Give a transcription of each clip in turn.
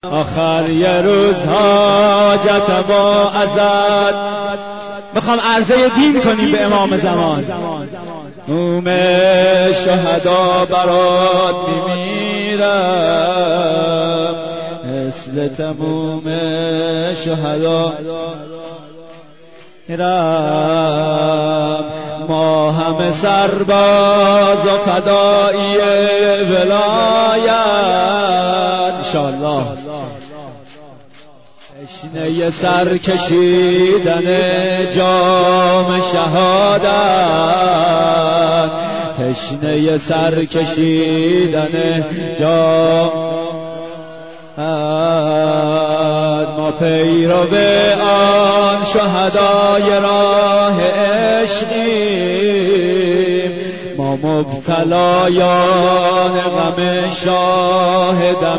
آخر یه روز حاجتمو ازت میخوام عرضه دین کنیم به امام زمان. تموم شهدا برات میمیرم، مثل تموم شهدا میرم. ما همه سرباز و فدایی ولایت انشاءالله، تشنه سر کشیدن جام شهادت، تشنه سر کشیدن جام. ما پیرو آن شهدای راه عشقیم، ما مبتلایان غم شاه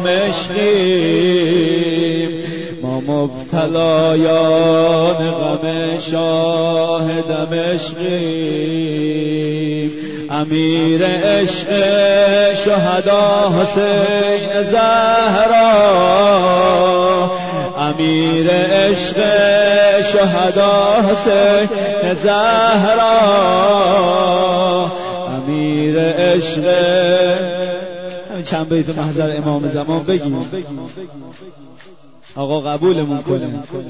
دمشقیم، ما مبتلایان غم شاه دمشقیم. امیر عشق شهدا حسین زهرا، امیر عشق شهدا حسین زهرا، امیر عشق. همین چند بیت محضر امام زمان بگیم آقا قبولمون کنه.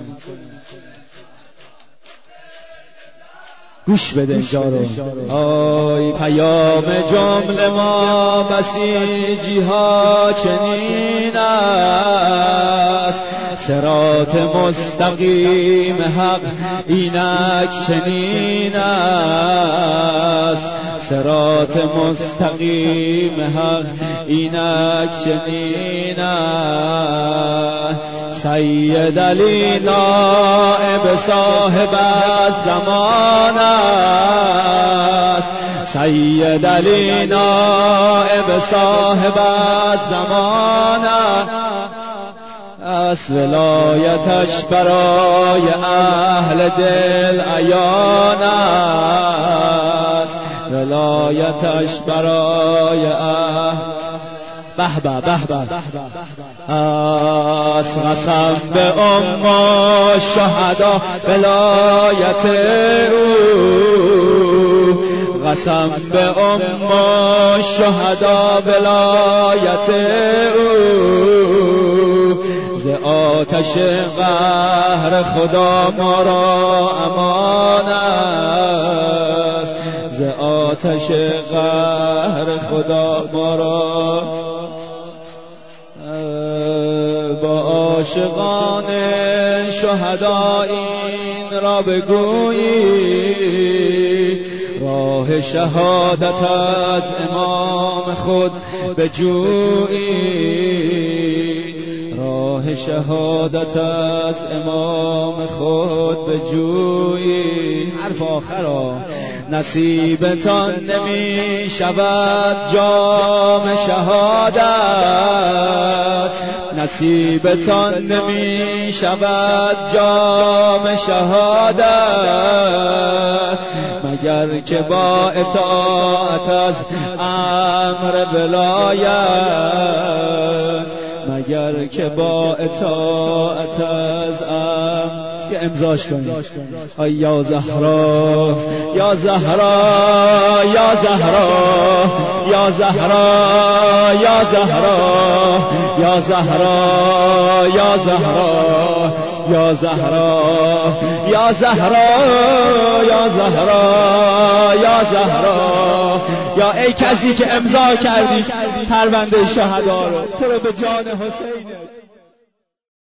گوش بده اینجا رو. آی پیام جمله ما بسیجی ها چنین است، صراط مستقیم حق اینک چنین است، صراط مستقیم حق اینک چنین است. سید علی نائب صاحب الزمان است، سید علی نائب صاحب الزمان است. ولایتش برای اهل دل عیان است، ولایتش برای اهل به به به به از قسم به ام شهدا ولایت او، قسم به ام شهدا ولایت او. ز آتش قهر خدا ما را امان است، ز آتش قهر خدا ما را. با عاشقان شهدا این را بگویی، راه شهادت از امام خود بجویی، راه شهادت از امام خود بجویی. حرف آخر نصیبتان نمی شود جام شهادت، نصیبتان نمی شود جام شهادت، مگر که با اطاعت از امر ولایت، مگر که با اطاعت از امر. یه امضاش کنیم. ای یا زهرا یا زهرا یا زهرا یا زهرا یا زهرا یا زهرا یا زهرا یا زهرا یا زهرا یا زهرا یا زهرا. یا ای کسی که امضا کردی پرونده شهدا رو، تو رو به جان حسین